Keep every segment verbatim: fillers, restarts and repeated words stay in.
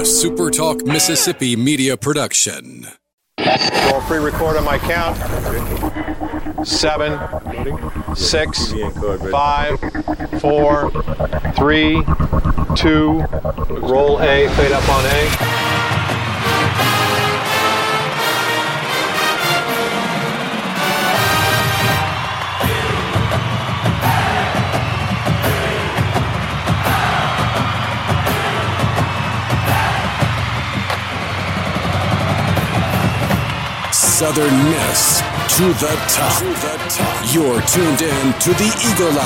A SuperTalk Mississippi media production. Roll pre-record on my count. Seven, six, five, four, three, two. Roll A, fade up on A. Southern Miss to the top. To the top. You're tuned in to the Eagle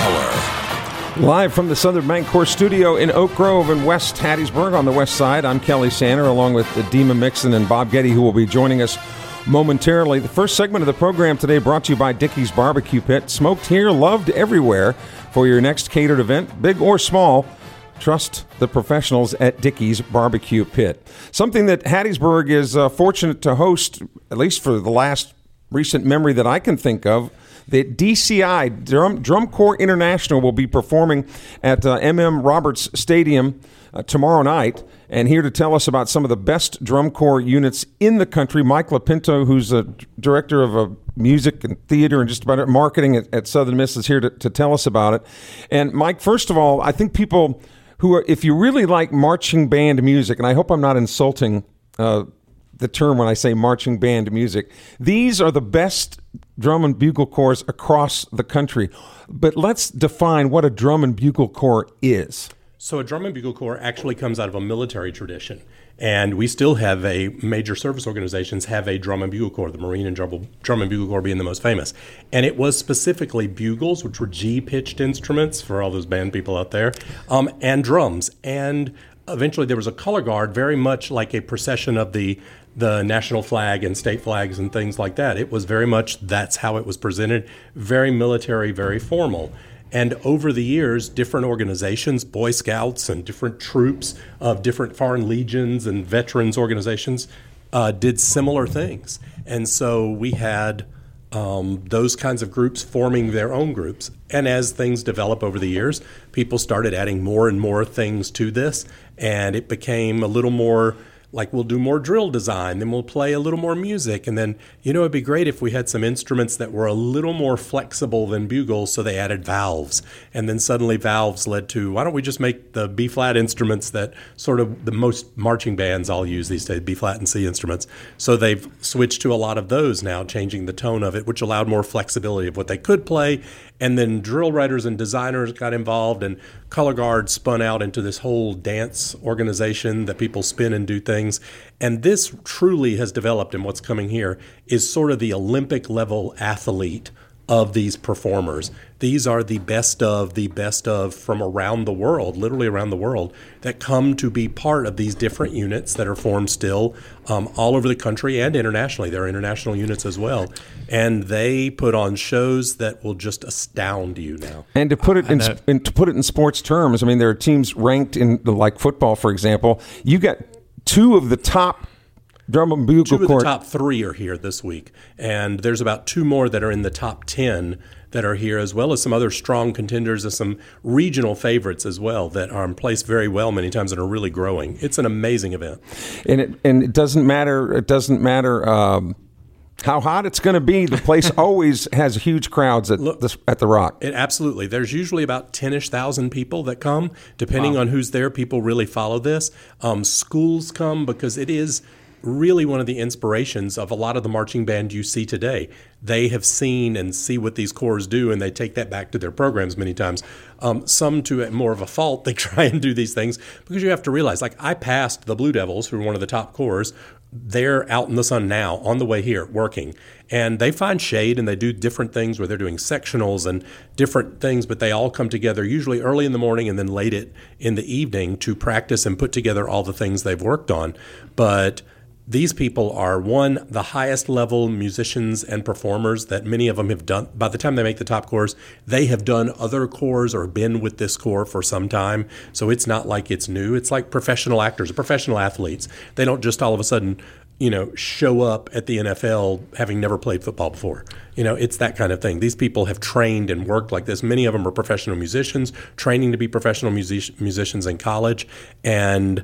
Hour. Live from the Southern Bancorp studio in Oak Grove and West Hattiesburg on the west side, I'm Kelly Sander, along with Dima Mixon and Bob Getty, who will be joining us momentarily. The first segment of the program today brought to you by Dickey's Barbecue Pit. Smoked here, loved everywhere. For your next catered event, big or small, trust the professionals at Dickey's Barbecue Pit. Something that Hattiesburg is uh, fortunate to host, at least for the last recent memory that I can think of, that D C I, Drum, Drum Corps International, will be performing at uh, M M Roberts Stadium uh, tomorrow night. And here to tell us about some of the best drum corps units in the country, Mike LaPinto, who's a director of uh, music and theater and just about marketing at, at Southern Miss, is here to, to tell us about it. And Mike, first of all, I think people who are, if you really like marching band music, and I hope I'm not insulting uh, the term when I say marching band music, these are the best drum and bugle corps across the country. But let's define what a drum and bugle corps is. So a drum and bugle corps actually comes out of a military tradition. And we still have a major service organizations have a drum and bugle corps, the Marine and Drum, drum and Bugle Corps being the most famous. And it was specifically bugles, which were G-pitched instruments for all those band people out there, um, and drums. And eventually there was a color guard, very much like a procession of the the national flag and state flags and things like that. It was very much, that's how it was presented, very military, very formal. And over the years, different organizations, Boy Scouts and different troops of different foreign legions and veterans organizations uh, did similar things. And so we had um, those kinds of groups forming their own groups. And as things develop over the years, people started adding more and more things to this. And it became a little more like we'll do more drill design, then we'll play a little more music. And then, you know, it'd be great if we had some instruments that were a little more flexible than bugles, so they added valves. And then suddenly valves led to, why don't we just make the B-flat instruments that sort of the most marching bands all use these days, B-flat and C instruments. So they've switched to a lot of those now, changing the tone of it, which allowed more flexibility of what they could play. And then drill writers and designers got involved, and color guard spun out into this whole dance organization that people spin and do things. And this truly has developed, and what's coming here is sort of the Olympic level athlete of these performers. These are the best of the best of from around the world, literally around the world, that come to be part of these different units that are formed still um, all over the country and internationally. There are international units as well. And they put on shows that will just astound you now. And to put it in, in to put it in sports terms, I mean, there are teams ranked in, like football, for example. You got two of the top drum and bugle Two of corps. the top three are here this week, and there's about two more that are in the top ten that are here, as well as some other strong contenders and some regional favorites as well that are placed very well many times and are really growing. It's an amazing event. And it and it doesn't matter. It doesn't matter um, how hot it's going to be. The place always has huge crowds at Look, the, at the Rock. It, absolutely. There's usually about ten-ish thousand people that come. Depending wow. on who's there, people really follow this. Um, schools come because it is really one of the inspirations of a lot of the marching band you see today. They have seen and see what these corps do, and they take that back to their programs many times. Um, some to more of a fault, they try and do these things because you have to realize, like I passed the Blue Devils, who are one of the top corps. They're out in the sun now on the way here working, and they find shade and they do different things where they're doing sectionals and different things, but they all come together usually early in the morning and then late it in the evening to practice and put together all the things they've worked on. But these people are, one, the highest level musicians and performers that many of them have done. By the time they make the top corps, they have done other corps or been with this corps for some time. So it's not like it's new. It's like professional actors, professional athletes. They don't just all of a sudden, you know, show up at the N F L having never played football before. You know, it's that kind of thing. These people have trained and worked like this. Many of them are professional musicians, training to be professional music- musicians in college, and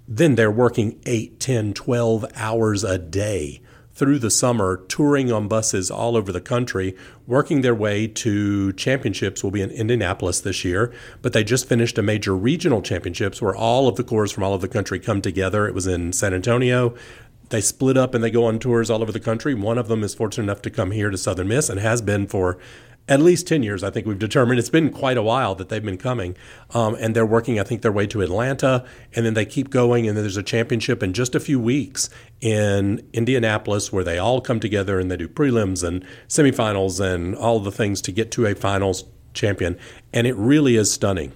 then they're working eight, ten, twelve hours a day through the summer, touring on buses all over the country, working their way to championships. Will be in Indianapolis this year, but they just finished a major regional championships where all of the corps from all over the country come together. It was in San Antonio. They split up and they go on tours all over the country. One of them is fortunate enough to come here to Southern Miss and has been for at least ten years, I think we've determined. It's been quite a while that they've been coming. Um, and they're working, I think, their way to Atlanta. And then they keep going. And then there's a championship in just a few weeks in Indianapolis where they all come together and they do prelims and semifinals and all the things to get to a finals champion. And it really is stunning.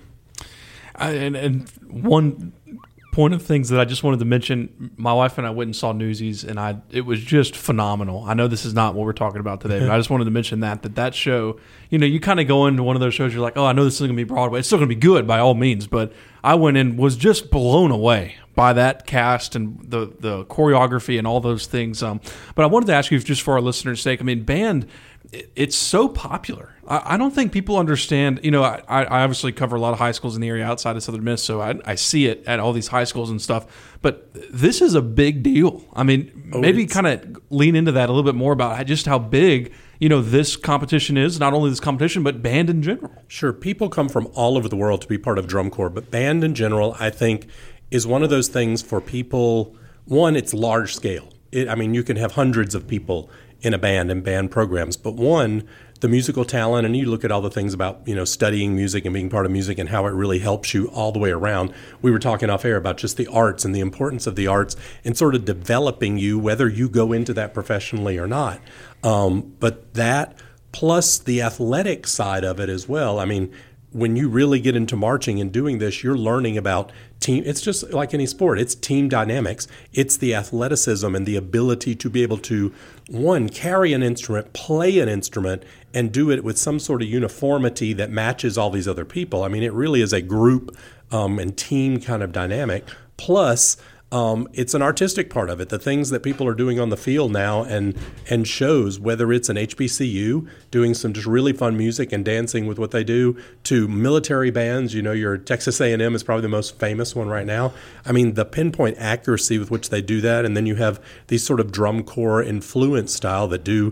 I, and, and one point of things that I just wanted to mention, my wife and I went and saw Newsies, and I it was just phenomenal. I know this is not what we're talking about today, but I just wanted to mention that that that show, you know, you kind of go into one of those shows, you're like, oh, I know this is going to be Broadway. It's still going to be good by all means, but I went in, was just blown away by that cast and the the choreography and all those things. Um, but I wanted to ask you, just for our listeners' sake, I mean, band, it's so popular. I, I don't think people understand, you know, I, I obviously cover a lot of high schools in the area outside of Southern Miss, so I, I see it at all these high schools and stuff, but this is a big deal. I mean, oh, maybe kind of lean into that a little bit more about just how big, you know, this competition is, not only this competition, but band in general. Sure. People come from all over the world to be part of Drum Corps, but band in general, I think, is one of those things for people. One, it's large scale. It, I mean, you can have hundreds of people in a band and band programs, but one, the musical talent, and you look at all the things about, you know, studying music and being part of music and how it really helps you all the way around. We were talking off air about just the arts and the importance of the arts and sort of developing you, whether you go into that professionally or not. Um, but that plus the athletic side of it as well. I mean, when you really get into marching and doing this, you're learning about team. It's just like any sport. It's team dynamics. It's the athleticism and the ability to be able to, one, carry an instrument, play an instrument, and do it with some sort of uniformity that matches all these other people. I mean, it really is a group um, and team kind of dynamic. Plus, Um, it's an artistic part of it. The things that people are doing on the field now and and shows, whether it's an H B C U doing some just really fun music and dancing with what they do, to military bands. You know, your Texas A and M is probably the most famous one right now. I mean, the pinpoint accuracy with which they do that, and then you have these sort of drum corps influence style that do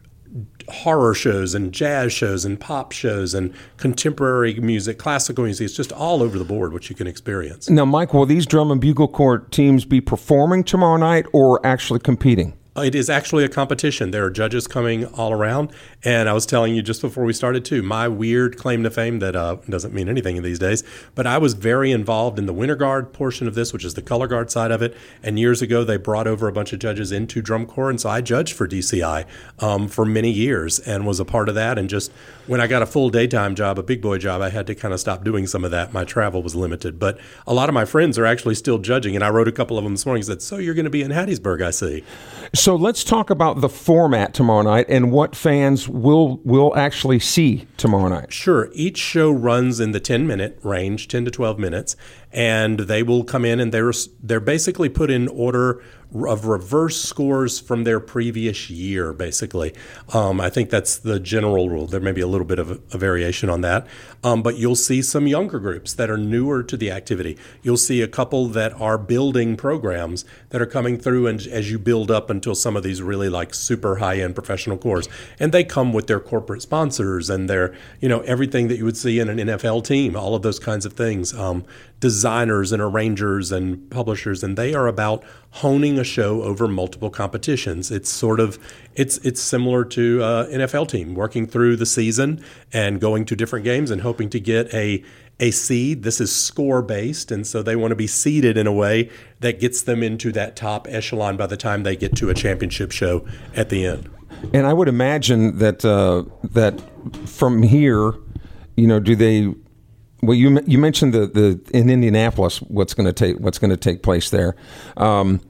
horror shows and jazz shows and pop shows and contemporary music, classical music. It's just all over the board what you can experience. Now, Mike, will these drum and bugle corps teams be performing tomorrow night or actually competing? It is actually a competition. There are judges coming all around. And I was telling you just before we started, too, my weird claim to fame that uh, doesn't mean anything these days, but I was very involved in the winter guard portion of this, which is the color guard side of it. And years ago, they brought over a bunch of judges into Drum Corps. And so I judged for D C I um, for many years and was a part of that. And just when I got a full daytime job, a big boy job, I had to kind of stop doing some of that. My travel was limited. But a lot of my friends are actually still judging. And I wrote a couple of them this morning and said, so you're going to be in Hattiesburg, I see. So let's talk about the format tomorrow night and what fans will will actually see tomorrow night. Sure. Each show runs in the ten-minute range, ten to twelve minutes, and they will come in and they're they're basically put in order of reverse scores from their previous year, basically. Um, I think that's the general rule. There may be a little bit of a, a variation on that. Um, but you'll see some younger groups that are newer to the activity. You'll see a couple that are building programs that are coming through and as you build up until some of these really like super high-end professional corps. And they come with their corporate sponsors and their, you know, everything that you would see in an N F L team, all of those kinds of things. Um, designers and arrangers and publishers, and they are about honing a show over multiple competitions. It's sort of, it's it's similar to an N F L team working through the season and going to different games and hoping to get a a seed. This is score based, and so they want to be seeded in a way that gets them into that top echelon by the time they get to a championship show at the end. And I would imagine that uh, that from here, you know, do they? Well, you you mentioned the, the in Indianapolis what's going to take what's going to take place there, um,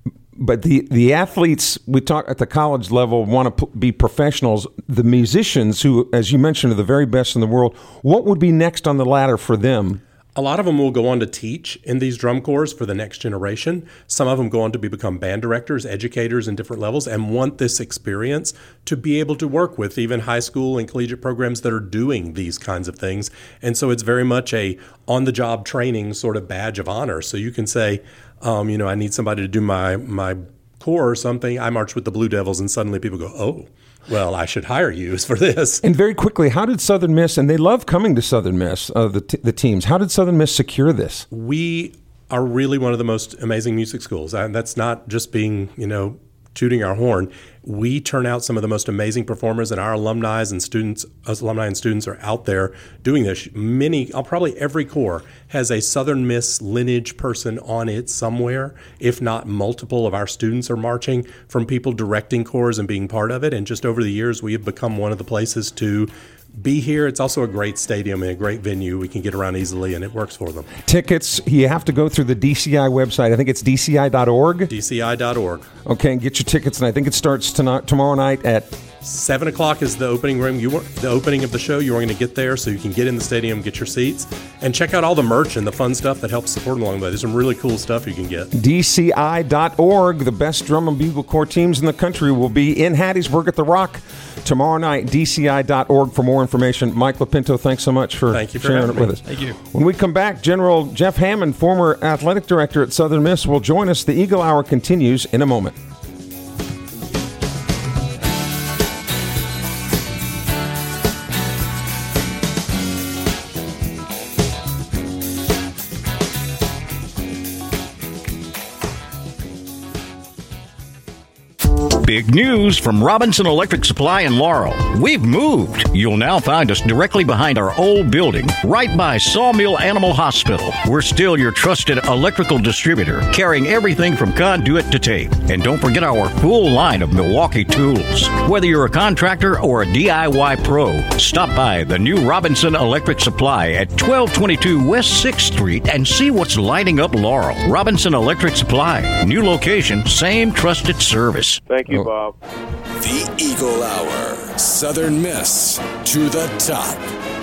but the, the athletes we talk at the college level want to p- be professionals. The musicians, who, as you mentioned, are the very best in the world. What would be next on the ladder for them? A lot of them will go on to teach in these drum corps for the next generation. Some of them go on to be, become band directors, educators in different levels, and want this experience to be able to work with even high school and collegiate programs that are doing these kinds of things. And so it's very much a on-the-job training sort of badge of honor. So you can say, um, you know, I need somebody to do my my corps or something. I march with the Blue Devils, and suddenly people go, oh, well, I should hire you for this. And very quickly, how did Southern Miss, and they love coming to Southern Miss, uh, the, t- the teams, how did Southern Miss secure this? We are really one of the most amazing music schools. And that's not just being, you know, tooting our horn. We turn out some of the most amazing performers, and our alumni and students, us alumni and students are out there doing this. Many, probably every corps has a Southern Miss lineage person on it somewhere, if not multiple of our students are marching from people directing corps and being part of it. And just over the years, we have become one of the places to be here. It's also a great stadium and a great venue. We can get around easily, and it works for them. Tickets, you have to go through the D C I website. I think it's D C I dot org. D C I dot org. Okay, and get your tickets, and I think it starts tonight, tomorrow night at Seven o'clock is the opening room. You were, the opening of the show. You are going to get there, so you can get in the stadium, get your seats, and check out all the merch and the fun stuff that helps support them along the way. There's some really cool stuff you can get. D C I dot org. The best drum and bugle corps teams in the country will be in Hattiesburg at the Rock tomorrow night. D C I dot org for more information. Mike LaPinto, thanks so much for, Thank you for sharing it having with me. us. Thank you. When we come back, General Jeff Hammond, former athletic director at Southern Miss, will join us. The Eagle Hour continues in a moment. Big news from Robinson Electric Supply in Laurel. We've moved. You'll now find us directly behind our old building, right by Sawmill Animal Hospital. We're still your trusted electrical distributor, carrying everything from conduit to tape. And don't forget our full line of Milwaukee tools. Whether you're a contractor or a D I Y pro, stop by the new Robinson Electric Supply at twelve twenty-two West sixth Street and see what's lighting up Laurel. Robinson Electric Supply. New location, same trusted service. Thank you, Bob. The Eagle Hour. Southern Miss to the top.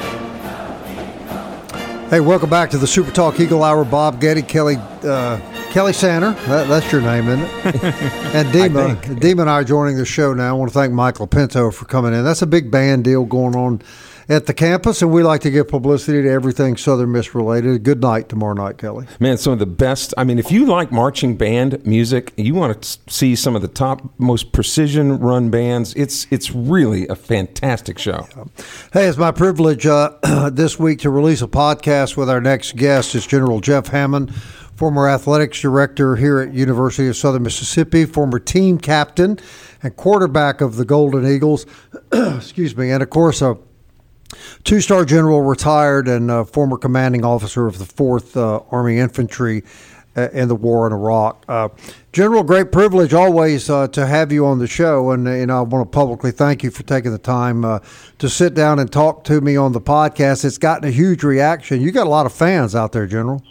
Hey, welcome back to the Super Talk Eagle Hour. Bob Getty, Kelly uh, Kelly Sander, that, that's your name, isn't it? And Dima, Dima and I are joining the show now. I want to thank Michael LaPinto for coming in. That's a big band deal going on at the campus, and we like to give publicity to everything Southern Miss related. Good night tomorrow night, Kelly. Man, some of the best. I mean, if you like marching band music, you want to see some of the top, most precision run bands. It's it's really a fantastic show. Hey, it's my privilege uh, this week to release a podcast with our next guest. It's General Jeff Hammond, former athletics director here at University of Southern Mississippi, former team captain and quarterback of the Golden Eagles. Excuse me, and of course a two-star general, retired, and uh, former commanding officer of the fourth uh, Army Infantry uh, in the war in Iraq. Uh, General, great privilege always uh, to have you on the show, and, and I want to publicly thank you for taking the time uh, to sit down and talk to me on the podcast. It's gotten a huge reaction. You got a lot of fans out there, General.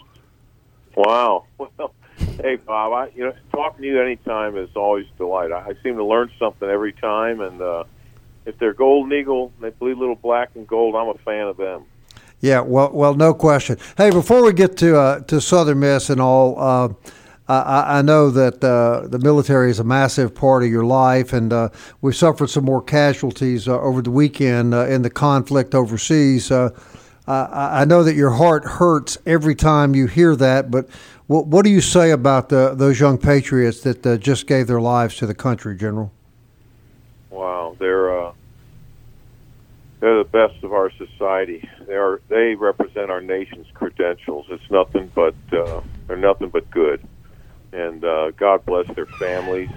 Wow. Well, hey, Bob, I, you know, talking to you anytime is always a delight. I, I seem to learn something every time, and uh, if they're Golden Eagle, they bleed little black and gold, I'm a fan of them. Yeah, well, well, no question. Hey, before we get to uh, to Southern Miss and all, uh, I, I know that uh, the military is a massive part of your life, and uh, we suffered some more casualties uh, over the weekend uh, in the conflict overseas. Uh, I, I know that your heart hurts every time you hear that, but what, what do you say about the, those young patriots that uh, just gave their lives to the country, General? Wow, they're uh, they're the best of our society. They are they represent our nation's credentials. It's nothing but uh, they're nothing but good, and uh, God bless their families.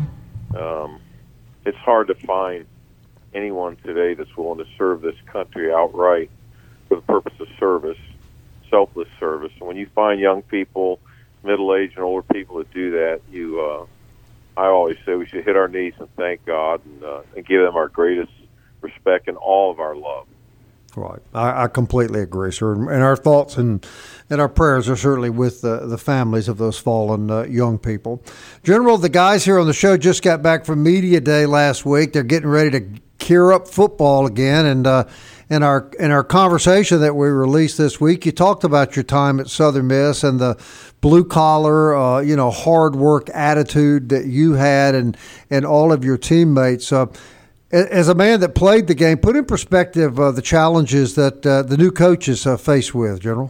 Um, it's hard to find anyone today that's willing to serve this country outright for the purpose of service, selfless service. And when you find young people, middle-aged and older people that do that, you. Uh, I always say we should hit our knees and thank God and, uh, and give them our greatest respect and all of our love. Right. I, I completely agree, sir. And our thoughts and, and our prayers are certainly with the, the families of those fallen uh, young people. General, the guys here on the show just got back from Media Day last week. They're getting ready to gear up football again. And uh, in our in our conversation that we released this week, you talked about your time at Southern Miss and the blue collar, uh, you know, hard work attitude that you had and and all of your teammates. Uh, as a man that played the game, put in perspective uh, the challenges that uh, the new coaches uh, face with, General.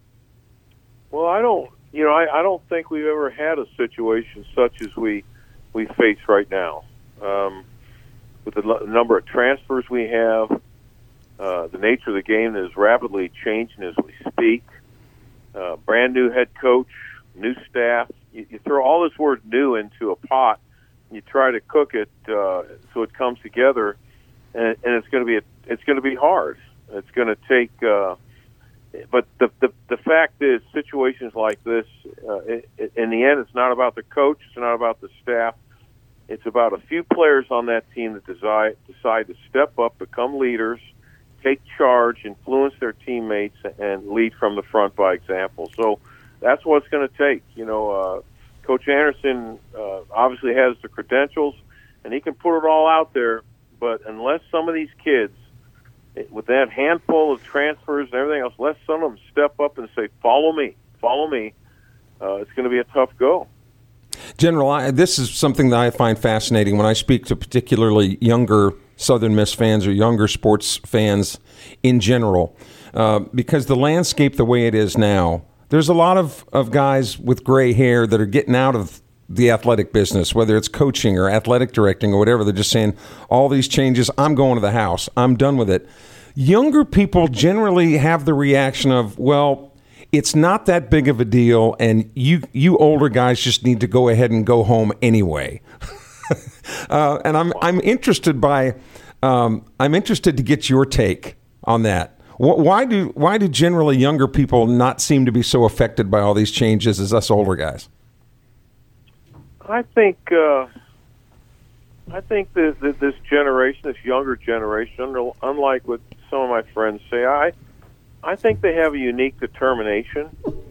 Well, I don't, you know, I, I don't think we've ever had a situation such as we we face right now. Um, with the l- number of transfers we have, uh, the nature of the game that is rapidly changing as we speak, uh, brand new head coach, new staff. You, you throw all this word "new" into a pot, and you try to cook it uh, so it comes together, and, and it's going to be a, it's going to be hard. It's going to take. Uh, but the, the the fact is, situations like this, uh, it, it, in the end, it's not about the coach. It's not about the staff. It's about a few players on that team that decide decide to step up, become leaders, take charge, influence their teammates, and lead from the front by example. So that's what it's going to take. You know, uh, Coach Anderson uh, obviously has the credentials, and he can put it all out there. But unless some of these kids, with that handful of transfers and everything else, let some of them step up and say, follow me, follow me, uh, it's going to be a tough go. General, I, this is something that I find fascinating when I speak to particularly younger Southern Miss fans or younger sports fans in general, uh, because the landscape the way it is now, there's a lot of, of guys with gray hair that are getting out of the athletic business, whether it's coaching or athletic directing or whatever. They're just saying, all these changes, I'm going to the house. I'm done with it. Younger people generally have the reaction of, well, it's not that big of a deal, and you you older guys just need to go ahead and go home anyway. uh, and I'm I'm interested by um, I'm interested to get your take on that. Why do why do generally younger people not seem to be so affected by all these changes as us older guys? I think uh, I think that, that this generation, this younger generation, unlike what some of my friends say, I I think they have a unique determination,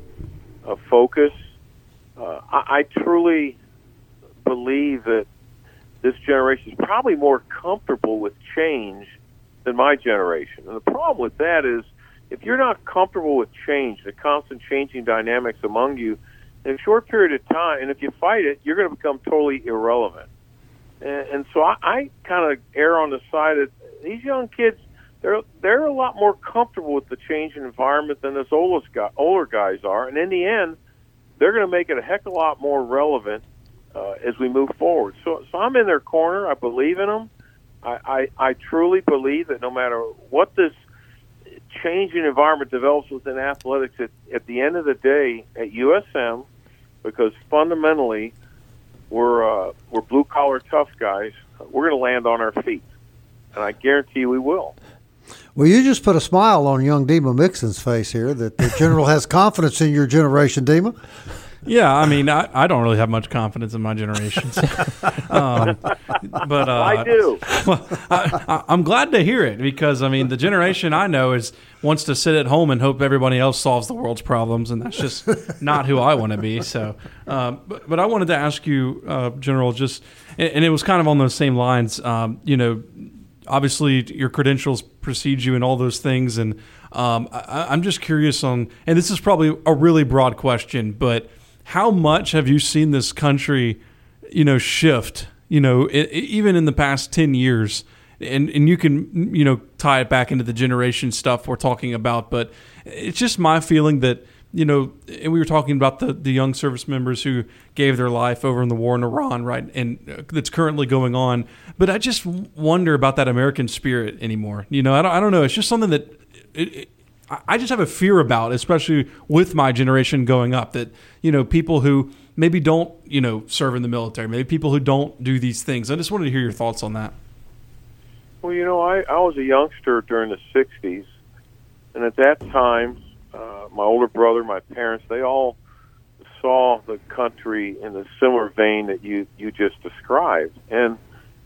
a focus. Uh, I, I truly believe that this generation is probably more comfortable with change than my generation. And the problem with that is, if you're not comfortable with change, the constant changing dynamics among you, in a short period of time, and if you fight it, you're going to become totally irrelevant. And, and so I, I kind of err on the side that these young kids, they're they're a lot more comfortable with the changing environment than us older guys, older guys are. And in the end, they're going to make it a heck of a lot more relevant uh, as we move forward. So, so I'm in their corner. I believe in them. I, I, I truly believe that no matter what this changing environment develops within athletics, at, at the end of the day, at U S M, because fundamentally we're uh, we're blue collar tough guys, we're going to land on our feet, and I guarantee you we will. Well, you just put a smile on young Dima Mixon's face here. That the General has confidence in your generation, Dima. Yeah, I mean, I, I don't really have much confidence in my generation. um, but uh, I do. Well, I, I, I'm glad to hear it because, I mean, the generation I know is wants to sit at home and hope everybody else solves the world's problems, and that's just not who I want to be. So, um, but, but I wanted to ask you, uh, General, just, and, and it was kind of on those same lines, um, you know, obviously your credentials precede you and all those things, and um, I, I'm just curious on, and this is probably a really broad question, but how much have you seen this country, you know, shift, you know, it, it, even in the past ten years? And and you can, you know, tie it back into the generation stuff we're talking about. But it's just my feeling that, you know, and we were talking about the, the young service members who gave their life over in the war in Iran, right, and that's currently going on. But I just wonder about that American spirit anymore. You know, I don't, I don't know. It's just something that it, it, I just have a fear about, especially with my generation going up, that, you know, people who maybe don't, you know, serve in the military, maybe people who don't do these things. I just wanted to hear your thoughts on that. Well, you know, I, I was a youngster during the sixties, and at that time, uh, my older brother, my parents, they all saw the country in the similar vein that you, you just described. And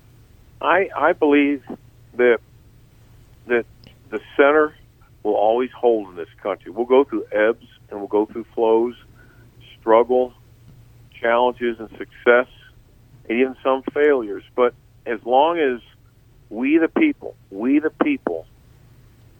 I I believe that that the center will always hold in this country. We'll go through ebbs and we'll go through flows, struggle, challenges and success, and even some failures. But as long as we the people, we the people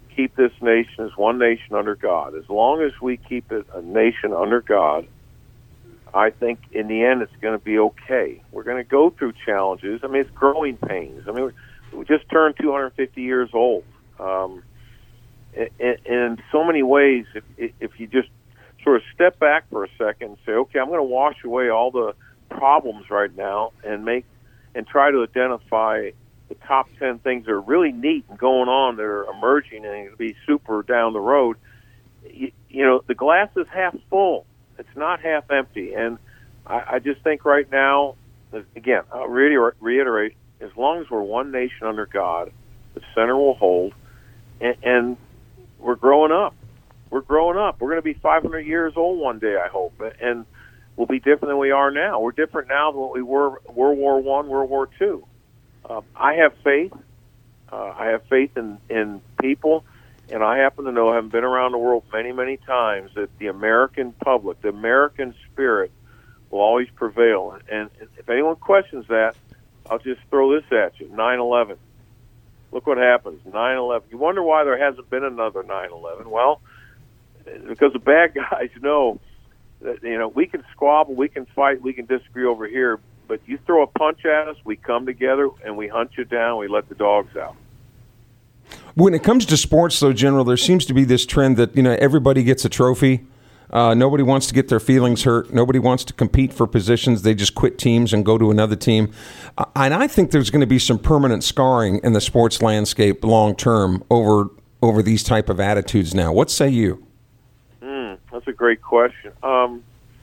keep this nation as one nation under God, as long as we keep it a nation under God, I think in the end it's going to be okay. We're going to go through challenges. I mean, it's growing pains. I mean, we just turned two hundred fifty years old. Um, in, in so many ways, if, if you just sort of step back for a second and say, okay, I'm going to wash away all the problems right now and make and try to identify the top ten things that are really neat and going on that are emerging and going to be super down the road. You, you know, the glass is half full. It's not half empty. And I, I just think right now, again, I'll reiterate, reiterate, as long as we're one nation under God, the center will hold, and, and we're growing up. We're growing up. We're going to be five hundred years old one day, I hope, and we'll be different than we are now. We're different now than what we were World War One, World War Two. Uh, I have faith. Uh, I have faith in, in people, and I happen to know, having been around the world many, many times, that the American public, the American spirit, will always prevail. And if anyone questions that, I'll just throw this at you: nine eleven. Look what happens. nine eleven. You wonder why there hasn't been another nine eleven. Well, because the bad guys know that, you know, we can squabble, we can fight, we can disagree over here, but you throw a punch at us, we come together and we hunt you down, we let the dogs out. When it comes to sports, though, General, there seems to be this trend that, you know, everybody gets a trophy. Uh, nobody wants to get their feelings hurt. Nobody wants to compete for positions. They just quit teams and go to another team. Uh, and I think there's going to be some permanent scarring in the sports landscape long term over over these type of attitudes now. What say you? Mm, that's a great question. Um,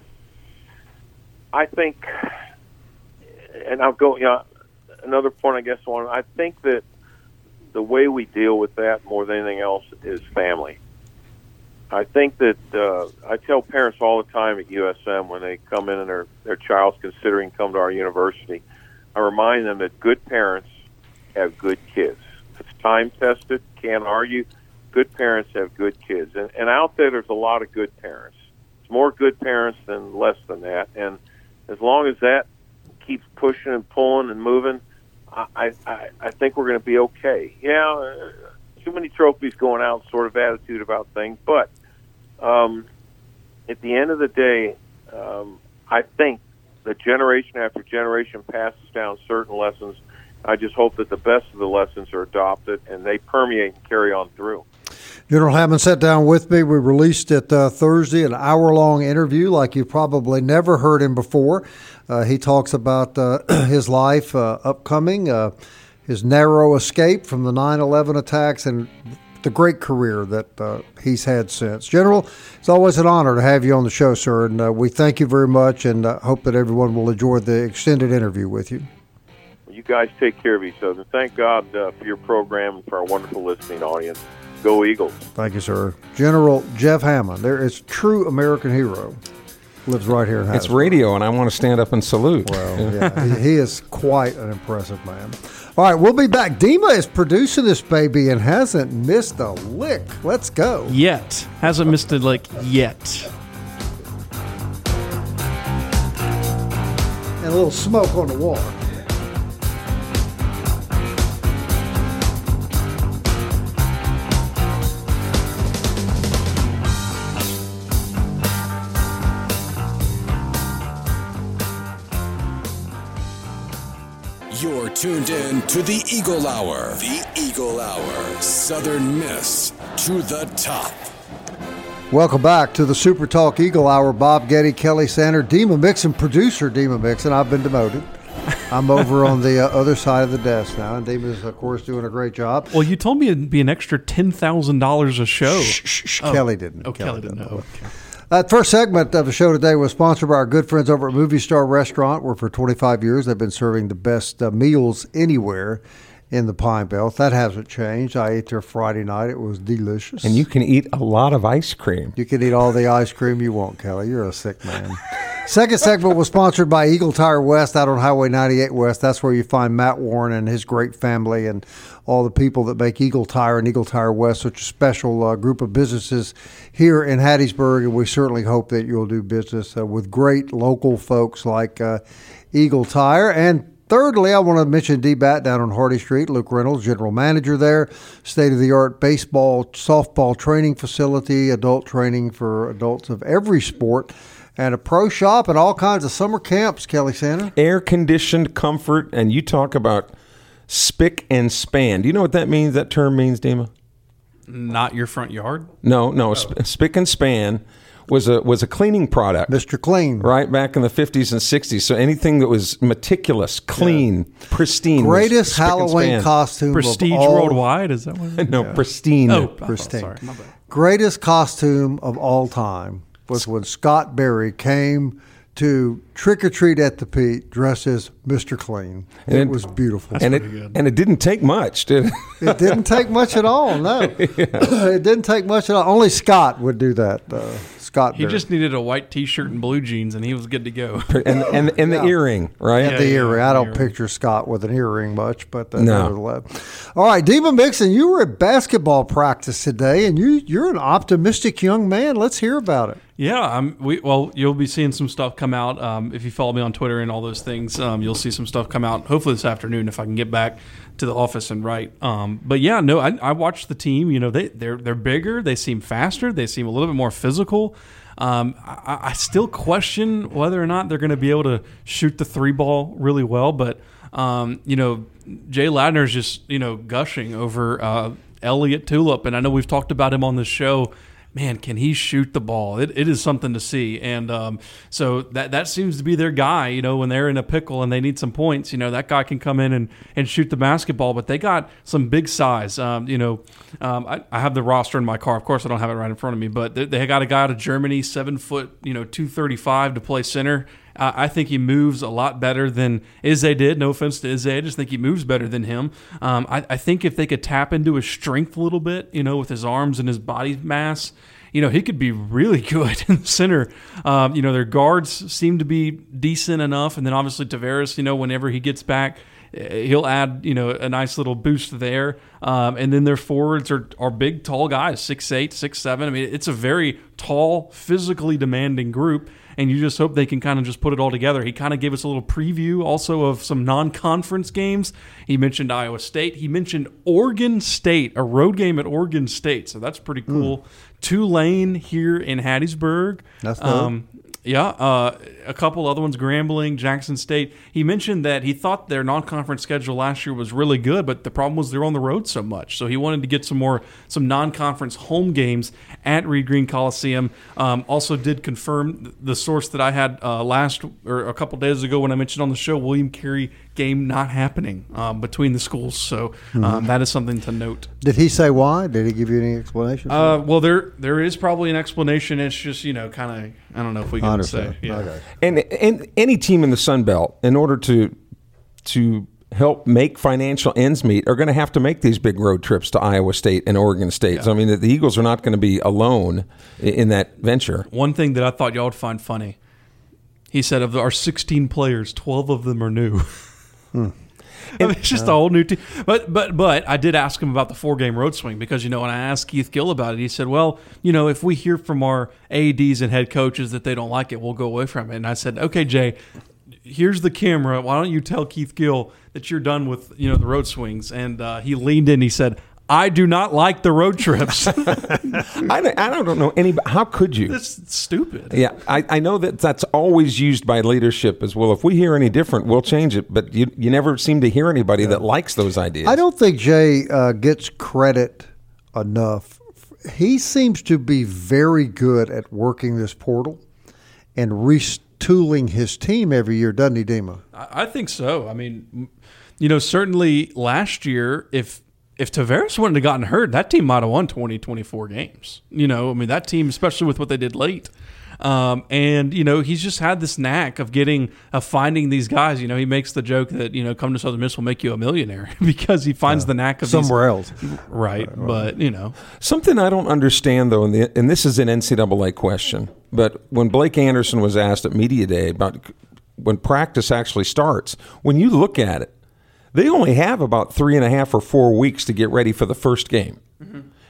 I think, and I'll go, you know, another point I guess on, I think that the way we deal with that more than anything else is family. I think that uh, I tell parents all the time at U S M when they come in and their, their child's considering come to our university, I remind them that good parents have good kids. It's time-tested, can't argue. Good parents have good kids. And, and out there, there's a lot of good parents. It's more good parents than less than that. And as long as that keeps pushing and pulling and moving, I, I, I think we're going to be okay. Yeah, uh, too many trophies going out sort of attitude about things. But um, at the end of the day, um, I think that generation after generation passes down certain lessons. I just hope that the best of the lessons are adopted and they permeate and carry on through. General Hammond sat down with me. We released it uh, Thursday, an hour-long interview like you've probably never heard him before. Uh, he talks about uh, his life uh, upcoming, uh, his narrow escape from the nine eleven attacks, and the great career that uh, he's had since. General, it's always an honor to have you on the show, sir, and uh, we thank you very much and uh, hope that everyone will enjoy the extended interview with you. You guys take care of each other. Thank God uh, for your program and for our wonderful listening audience. Go Eagles. Thank you, sir. General Jeff Hammond, there is true American hero. Lives right here in Hattiesburg. It's radio, and I want to stand up and salute. Well, yeah, he, he is quite an impressive man. All right, we'll be back. Dima is producing this baby and hasn't missed a lick. Let's go. Yet. Hasn't missed a lick yet. And a little smoke on the water. You're tuned in to the Eagle Hour. The Eagle Hour. Southern Miss to the top. Welcome back to the Super Talk Eagle Hour. Bob Getty, Kelly Sander, Dima Mixon, producer Dima Mixon. I've been demoted. I'm over on the uh, other side of the desk now, and Dima's, of course, doing a great job. Well, you told me it'd be an extra ten thousand dollars a show. Shh, shh, shh. Oh. Kelly didn't. Oh, Kelly, Kelly didn't didn't know. know. Okay. That first segment of the show today was sponsored by our good friends over at Movie Star Restaurant, where for twenty-five years they've been serving the best uh, meals anywhere in the Pine Belt. That hasn't changed. I ate there Friday night. It was delicious. And you can eat a lot of ice cream. You can eat all the ice cream you want, Kelly. You're a sick man. Second segment was sponsored by Eagle Tire West out on Highway ninety-eight West. That's where you find Matt Warren and his great family and all the people that make Eagle Tire and Eagle Tire West such a special uh, group of businesses here in Hattiesburg. And we certainly hope that you'll do business uh, with great local folks like uh, Eagle Tire. And thirdly, I want to mention D-Bat down on Hardy Street. Luke Reynolds, general manager there. State-of-the-art baseball, softball training facility, adult training for adults of every sport, and a pro shop and all kinds of summer camps, Kelly Santa. Air-conditioned comfort, and you talk about spick and span. Do you know what that means, that term means, Dima? Not your front yard? No, no. Oh. Sp- spick and span was a was a cleaning product. Mister Clean. Right, back in the fifties and sixties. So anything that was meticulous, clean, yeah. pristine. Greatest Halloween costume Prestige of all. Worldwide? Is that what it is? No, yeah. pristine. Oh, pristine. Sorry, my bad. Greatest costume of all time was when Scott Berry came to trick or treat at the Pete dressed as Mister Clean. It, it was beautiful. That's and it good. and it didn't take much, did it? It didn't take much at all. No, yeah. It didn't take much at all. Only Scott would do that. Uh, Scott. He Berry. just needed a white T-shirt and blue jeans, and he was good to go. And and, and the yeah. earring, right? Yeah, the yeah, earring. yeah, I don't earring. picture Scott with an earring much, but uh, no. nevertheless. All right, Dima Mixon, you were at basketball practice today, and you you're an optimistic young man. Let's hear about it. Yeah, I'm, we, well, you'll be seeing some stuff come out. Um, if you follow me on Twitter and all those things, um, you'll see some stuff come out, hopefully this afternoon if I can get back to the office and write. Um, but, yeah, no, I, I watched the team. You know, they, they're, they're bigger. They seem faster. They seem a little bit more physical. Um, I, I still question whether or not they're going to be able to shoot the three ball really well. But, um, you know, Jay Ladner's just, you know, gushing over uh, Elliott Tulip. And I know we've talked about him on this show. Man, can he shoot the ball? It, it is something to see. And um, so that that seems to be their guy, you know, when they're in a pickle and they need some points, you know, that guy can come in and, and shoot the basketball. But they got some big size. Um, you know, um, I, I have the roster in my car. Of course, I don't have it right in front of me. But they, they got a guy out of Germany, seven foot, you know, two thirty-five to play center. Uh, I think he moves a lot better than Izzy did. No offense to Izzy. I just think he moves better than him. Um, I, I think if they could tap into his strength a little bit, you know, with his arms and his body mass, you know, he could be really good in the center. Um, you know, their guards seem to be decent enough. And then obviously Tavares, you know, whenever he gets back, he'll add, you know, a nice little boost there. Um, and then their forwards are, are big, tall guys, six eight, six seven. I mean, it's a very tall, physically demanding group. And you just hope they can kind of just put it all together. He kind of gave us a little preview also of some non-conference games. He mentioned Iowa State. He mentioned Oregon State, a road game at Oregon State. So that's pretty cool. Mm. Tulane here in Hattiesburg. That's um, Yeah, uh, a couple other ones, Grambling, Jackson State. He mentioned that he thought their non-conference schedule last year was really good, but the problem was they're on the road so much. So he wanted to get some more some non-conference home games at Reed Green Coliseum. Um, also did confirm the source that I had uh, last or a couple days ago when I mentioned on the show, William Carey game not happening um, between the schools. So um, mm-hmm. that is something to note. Did he say why? Did he give you any explanation? Uh, well, there there is probably an explanation. It's just, you know, kind of, I don't know if we can say. Yeah. Okay. And, and any team in the Sun Belt, in order to to help make financial ends meet, are going to have to make these big road trips to Iowa State and Oregon State. Yeah. So, I mean, the, the Eagles are not going to be alone in, in that venture. One thing that I thought y'all would find funny, he said of our sixteen players, twelve of them are new. Hmm. I mean, it's just uh, a whole new team. But but but I did ask him about the four-game road swing because, you know, when I asked Keith Gill about it, he said, well, you know, if we hear from our A Ds and head coaches that they don't like it, we'll go away from it. And I said, okay, Jay, here's the camera. Why don't you tell Keith Gill that you're done with, you know, the road swings? And uh, he leaned in. He said, I do not like the road trips. I, don't, I don't know any. How could you? It's stupid. Yeah, I, I know that that's always used by leadership as well. If we hear any different, we'll change it. But you you never seem to hear anybody yeah. that likes those ideas. I don't think Jay uh, gets credit enough. He seems to be very good at working this portal and retooling his team every year, doesn't he, Dima? I, I think so. I mean, you know, certainly last year, if If Tavares wouldn't have gotten hurt, that team might have won twenty, twenty-four games. You know, I mean, that team, especially with what they did late. Um, and, you know, he's just had this knack of getting, of finding these guys. You know, he makes the joke that, you know, come to Southern Miss will make you a millionaire because he finds uh, the knack of somewhere these, else. Right. right. But, you know. Something I don't understand, though, and, the, and this is an N C double A question, but when Blake Anderson was asked at Media Day about when practice actually starts, when you look at it, they only have about three and a half or four weeks to get ready for the first game. Mm-hmm.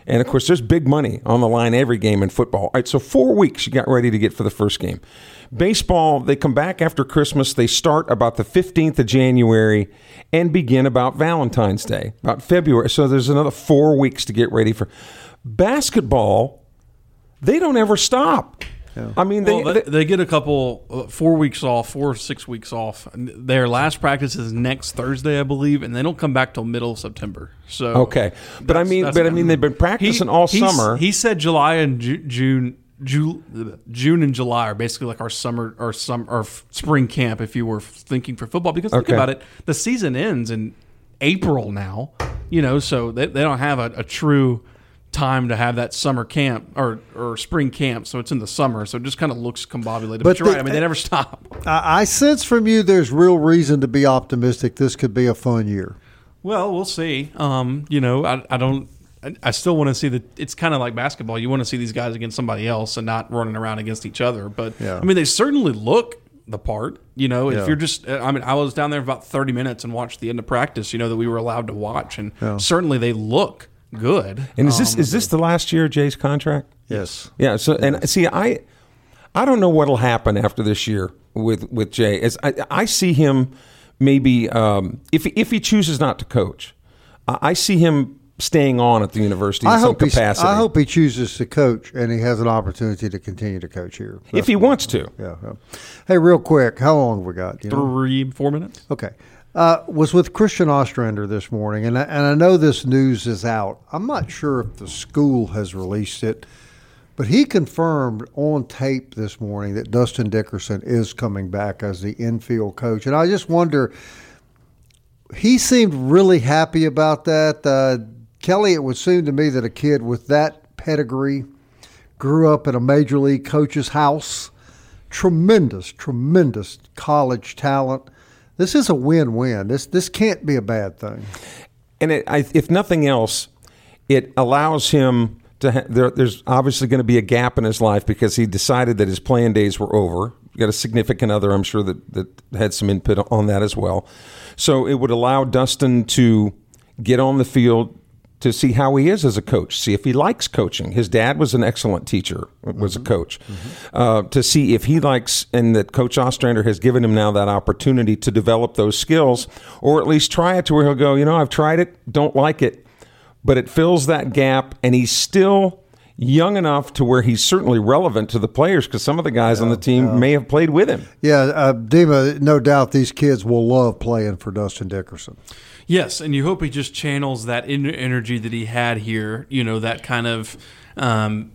And, of course, there's big money on the line every game in football. All right, so four weeks you got ready to get for the first game. Baseball, they come back after Christmas. They start about the fifteenth of January and begin about Valentine's Day, about February. So there's another four weeks to get ready for. Basketball, they don't ever stop. Yeah. I mean, they, well, they they get a couple uh, four weeks off, four or six weeks off. Their last practice is next Thursday, I believe, and they don't come back till middle of September. So okay, but I mean, but I mean, they've been practicing he, all summer. He said July and Ju- June, Ju- June and July are basically like our summer or some or spring camp, if you were thinking for football. Because think okay. about it, the season ends in April now. You know, so they they don't have a, a true time to have that summer camp or, or spring camp, so it's in the summer, so it just kind of looks combobulated. But, but you're the, right, I mean, they never stop. I, I sense from you there's real reason to be optimistic. This could be a fun year. Well, we'll see. Um, you know, I, I don't – I still want to see that it's kind of like basketball. You want to see these guys against somebody else and not running around against each other. But, yeah. I mean, they certainly look the part. You know, if yeah. you're just – I mean, I was down there for about thirty minutes and watched the end of practice, you know, that we were allowed to watch, and yeah. certainly they look – good. And is this um, is this the last year of Jay's contract? Yes. Yeah. So and see, I I don't know what'll happen after this year with with Jay. As I, I see him maybe um, if if he chooses not to coach, I, I see him staying on at the university in I some hope capacity. I hope he chooses to coach and he has an opportunity to continue to coach here. That's if he wants to. Yeah, yeah. Hey, real quick, how long have we got? You know? Three, four minutes. Okay. Uh, was with Christian Ostrander this morning, and I, and I know this news is out. I'm not sure if the school has released it, but he confirmed on tape this morning that Dustin Dickerson is coming back as the infield coach. And I just wonder, he seemed really happy about that. Uh, Kelly, it would seem to me that a kid with that pedigree grew up in a major league coach's house, tremendous, tremendous college talent. This is a win-win. This this can't be a bad thing. And it, I, if nothing else, it allows him to ha- there, there's obviously going to be a gap in his life because he decided that his playing days were over. You got a significant other, I'm sure, that, that had some input on that as well. So it would allow Dustin to get on the field to see how he is as a coach, see if he likes coaching. His dad was an excellent teacher, was mm-hmm. a coach. Mm-hmm. Uh, to see if he likes, and that Coach Ostrander has given him now that opportunity to develop those skills, or at least try it to where he'll go, you know, I've tried it, don't like it, but it fills that gap, and he's still young enough to where he's certainly relevant to the players because some of the guys yeah, on the team yeah. may have played with him. Yeah, uh, Dima, no doubt these kids will love playing for Dustin Dickerson. Yes, and you hope he just channels that energy that he had here, you know, that kind of um,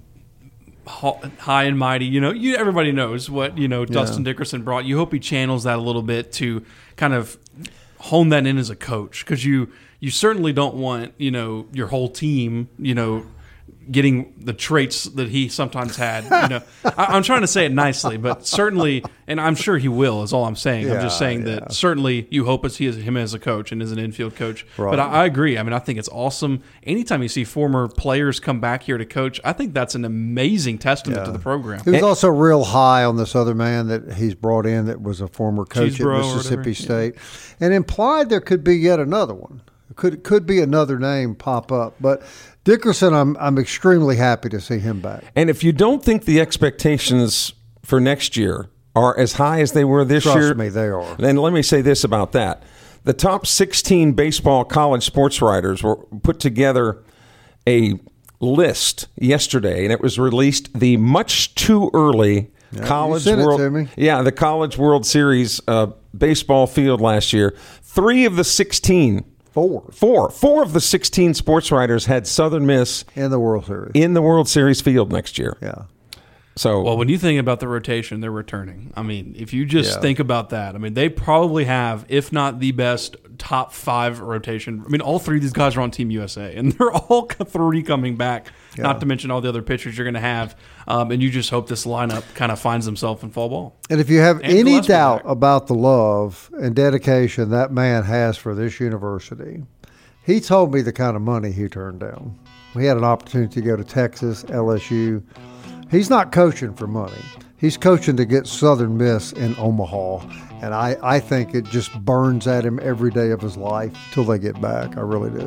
high and mighty, you know, you, everybody knows what, you know, Dustin yeah. Dickerson brought. You hope he channels that a little bit to kind of hone that in as a coach because you, you certainly don't want, you know, your whole team, you know, getting the traits that he sometimes had. You know, I, I'm trying to say it nicely, but certainly, and I'm sure he will, is all I'm saying. Yeah, I'm just saying yeah. that certainly you hope it's he is him as a coach and as an infield coach. Right. But I, I agree. I mean, I think it's awesome. Anytime you see former players come back here to coach, I think that's an amazing testament yeah. to the program. He was also real high on this other man that he's brought in that was a former coach at Mississippi State, yeah. and implied there could be yet another one. Could could be another name pop up, but Dickerson, I'm I'm extremely happy to see him back. And if you don't think the expectations for next year are as high as they were this Trust year, me, they are. Then let me say this about that: the top sixteen baseball college sports writers were put together a list yesterday, and it was released. The much too early yeah, college you sent world, it to me. yeah, the College World Series uh, baseball field last year. Three of the sixteen. Four. Four. Four of the sixteen sports writers had Southern Miss in the World Series. In the World Series field next year. Yeah. So well, when you think about the rotation, they're returning. I mean, if you just yeah. think about that, I mean, they probably have, if not the best, top five rotation. I mean, all three of these guys are on Team U S A, and they're all three coming back, yeah. not to mention all the other pitchers you're going to have. Um, and you just hope this lineup kind of finds themselves in fall ball. And if you have and any Gillespie doubt back. about the love and dedication that man has for this university, he told me the kind of money he turned down. He had an opportunity to go to Texas, L S U. He's not coaching for money. He's coaching to get Southern Miss in Omaha. And I, I think it just burns at him every day of his life till they get back. I really do.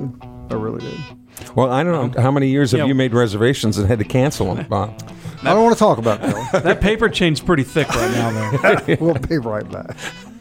I really did. Well, I don't know. How many years have Yeah. you made reservations and had to cancel them, Bob? I don't want to talk about it. That paper chain's pretty thick right now, though. We'll be right back.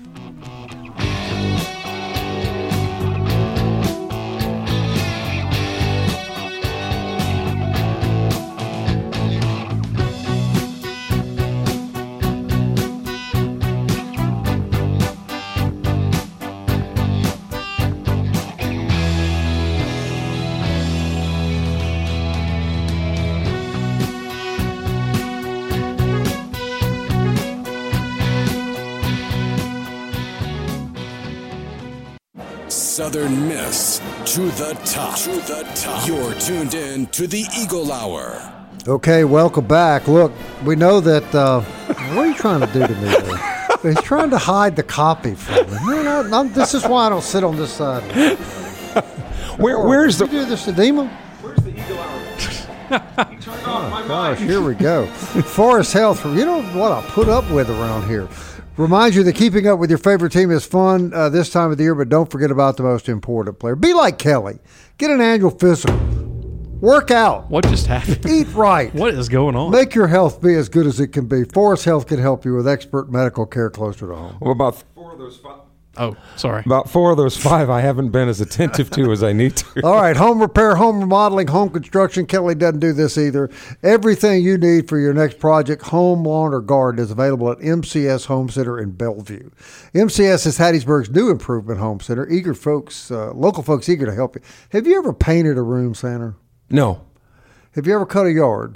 Southern Miss to the top. To the top. You're tuned in to the Eagle Hour. Okay, welcome back. Look, we know that. Uh, what are you trying to do to me there? He's trying to hide the copy from me. No, no, no, this is why I don't sit on this side. Where, where's the? Did you do this to Dima? Where's the Eagle Hour? You turned off my Gosh, mic. here we go. Forest Health. You know what I put up with around here. Remind you that keeping up with your favorite team is fun uh, this time of the year, but don't forget about the most important player. Be like Kelly. Get an annual physical. Work out. What just happened? Eat right. What is going on? Make your health be as good as it can be. Forest Health can help you with expert medical care closer to home. Well, about four of those five. Oh, sorry. About four of those five, I haven't been as attentive to as I need to. All right, home repair, home remodeling, home construction. Kelly doesn't do this either. Everything you need for your next project, home, lawn, or garden is available at M C S Home Center in Bellevue. M C S is Hattiesburg's new improvement home center. Eager folks, uh, local folks eager to help you. Have you ever painted a room, Santa? No. Have you ever cut a yard?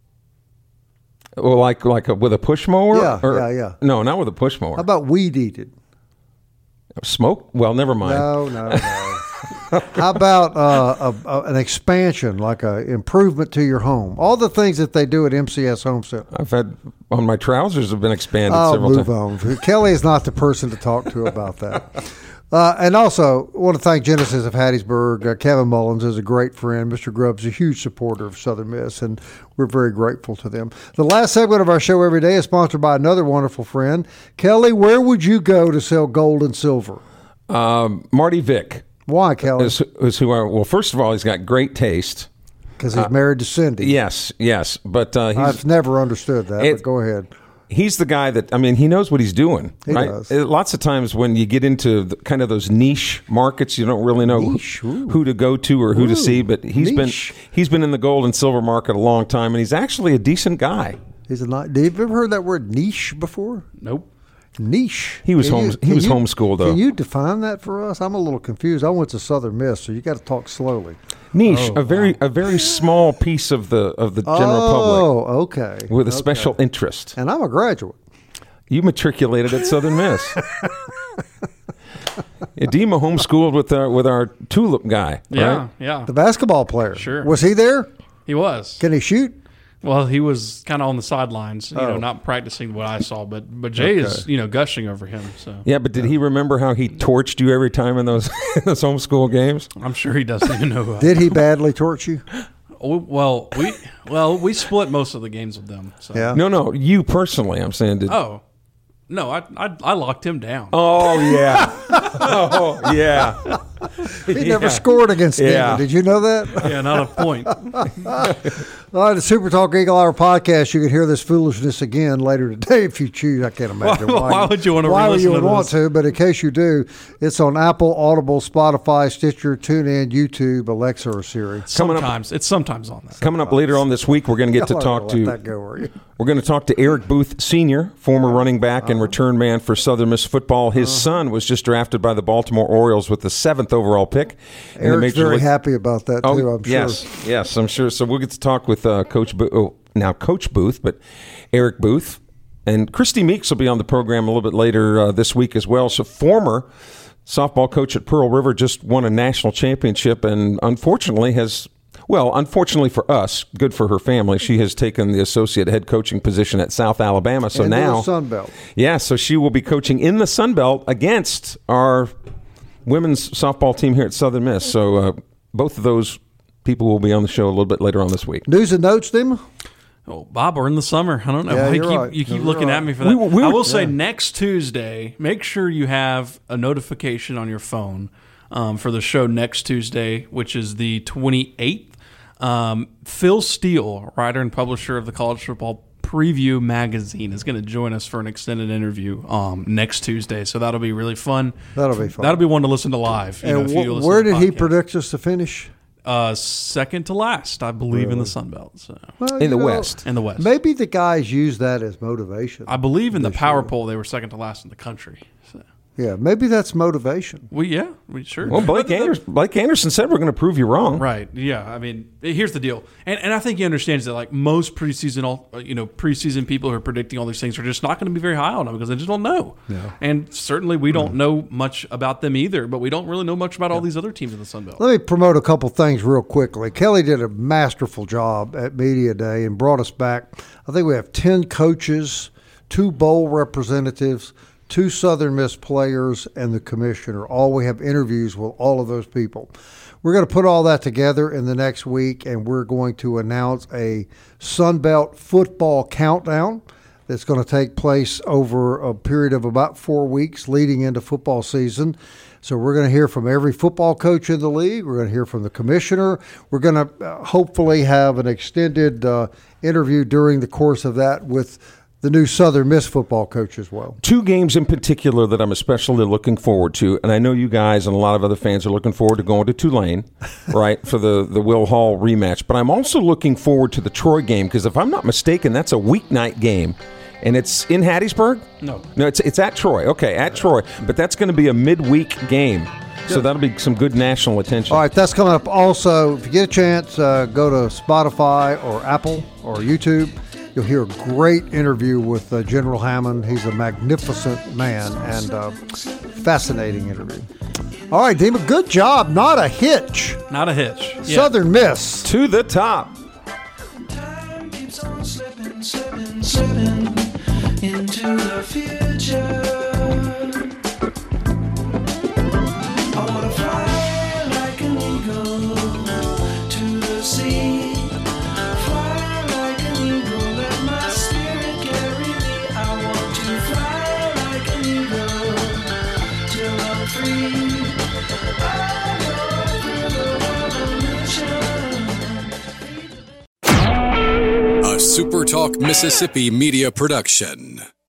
Well, like like a, with a push mower? Yeah, Or- yeah, yeah. No, not with a push mower. How about weed eated? Smoke? Well, never mind. No, no, no. How about uh, a, a, an expansion, like a improvement to your home? All the things that they do at M C S Home Center. I've had on my trousers have been expanded I'll several move times. on. Kelly is not the person to talk to about that. Uh, and also, I want to thank Genesis of Hattiesburg. Uh, Kevin Mullins is a great friend. Mister Grubbs is a huge supporter of Southern Miss, and we're very grateful to them. The last segment of our show every day is sponsored by another wonderful friend. Kelly, where would you go to sell gold and silver? Um, Marty Vick Why, Kelly? is, is who I, well, first of all, he's got great taste. Because he's married to Cindy. Yes, yes. But uh, he's, I've never understood that, It- but go ahead. he's the guy that, I mean, he knows what he's doing. He right? does. Uh, Lots of times when you get into the, kind of those niche markets, you don't really know Niche, who, ooh. who to go to or who Ooh, to see. But he's niche. been he's been in the gold and silver market a long time, and he's actually a decent guy. He's a ni- Have you ever heard that word niche before? Nope. Niche. He was Can home- you- he can was you- homeschooled, though. Can you define that for us? I'm a little confused. I went to Southern Miss, so you got to talk slowly. Niche, Oh, a very a very small piece of the of the general public Oh, okay. with a Okay. special interest. And I'm a graduate. You matriculated at Southern Miss. Edema homeschooled with our with our tulip guy. Yeah, right? yeah. The basketball player. Sure. Was he there? He was. Can he shoot? Well, he was kind of on the sidelines, you Oh. know, not practicing what I saw. But but Jay is, you know, gushing over him. So Yeah, but did he remember how he torched you every time in those those homeschool games? I'm sure he doesn't even know. Who I Did he badly torch you? Oh, well, we well we split most of the games with them. So. Yeah. No, no, you personally. I'm saying did. Oh, no, I, I I locked him down. Oh yeah. oh yeah. He never Yeah. scored against Yeah. Demon. Did you know that? Yeah, not a point. All right, the Super Talk Eagle Hour podcast. You can hear this foolishness again later today if you choose. I can't imagine Why- why. why would you want to Why would re-listen you to want this? to? But in case you do, it's on Apple, Audible, Spotify, Stitcher, TuneIn, YouTube, Alexa, or Siri. Coming up- Sometimes it's sometimes on there. Coming up later on this week, we're going to get to Y'all talk aren't gonna to. let that go, are you? We're going to talk to Eric Booth Senior, former running back and return man for Southern Miss football. His son was just drafted by the Baltimore Orioles with the seventh overall pick. in the Eric's Major very League- happy about that Oh, too. I'm sure. yes, yes, I'm sure. So we'll get to talk with uh, Coach Bo- oh, now Coach Booth, but Eric Booth and Christy Meeks will be on the program a little bit later uh, this week as well. So former softball coach at Pearl River just won a national championship, and unfortunately has. Well, unfortunately for us, good for her family, she has taken the associate head coaching position at South Alabama. So Into the now, Sun Belt. yeah, so she will be coaching in the Sun Belt against our women's softball team here at Southern Miss. So uh, both of those people will be on the show a little bit later on this week. News and notes, Dem? Oh, Bob, we're in the summer. I don't know Yeah, why you you're keep, right. you keep You're looking right. at me for that. We- we I were- will say yeah. next Tuesday, make sure you have a notification on your phone um, for the show next Tuesday, which is the twenty-eighth. Um, Phil Steele, writer and publisher of the College Football Preview magazine, is going to join us for an extended interview um, next Tuesday. So that'll be really fun. That'll be fun. That'll be one to listen to live. You and know, wh- you listen where to did he podcast. predict us to finish? Uh, second to last, I believe, in the Sun Belt. So. Well, In the you know, West. In the West. Maybe the guys use that as motivation. I believe in the this power year. poll, they were second to last in the country. So. Yeah, maybe that's motivation. We yeah, we sure. Well, Blake Anderson, Blake Anderson said we're going to prove you wrong. Right. Yeah. I mean, here's the deal, and and I think he understands that. Like most preseason, all you know, preseason people who are predicting all these things are just not going to be very high on them because they just don't know. Yeah. And certainly, we don't know much about them either. But we don't really know much about all these other teams in the Sun Belt. Let me promote a couple things real quickly. Kelly did a masterful job at Media Day and brought us back. I think we have ten coaches, two bowl representatives, two Southern Miss players, and the commissioner. All we have interviews with all of those people. We're going to put all that together in the next week, and we're going to announce a Sun Belt football countdown that's going to take place over a period of about four weeks leading into football season. So we're going to hear from every football coach in the league. We're going to hear from the commissioner. We're going to uh, hopefully have an extended uh, interview during the course of that with the new Southern Miss football coach as well. Two games in particular that I'm especially looking forward to, and I know you guys and a lot of other fans are looking forward to going to Tulane, right, for the, the Will Hall rematch. But I'm also looking forward to the Troy game because if I'm not mistaken, that's a weeknight game. And it's in Hattiesburg? No. No, it's it's at Troy. Okay, at Troy. But that's going to be a midweek game. So that'll be some good national attention. All right, that's coming up. Also, if you get a chance, uh, go to Spotify or Apple or YouTube. You'll hear a great interview with uh, General Hammond. He's a magnificent man and uh, fascinating interview. All right, Dima, good job. Not a hitch. Not a hitch. Yeah. Southern Miss. To the top. Time keeps on slipping, slipping, slipping into the future. I wanna fly like an eagle to the sea. Fly like an eagle, let my spirit carry me. I want to fly like an eagle till I'm free. I go through the revolution. A SuperTalk Mississippi media production.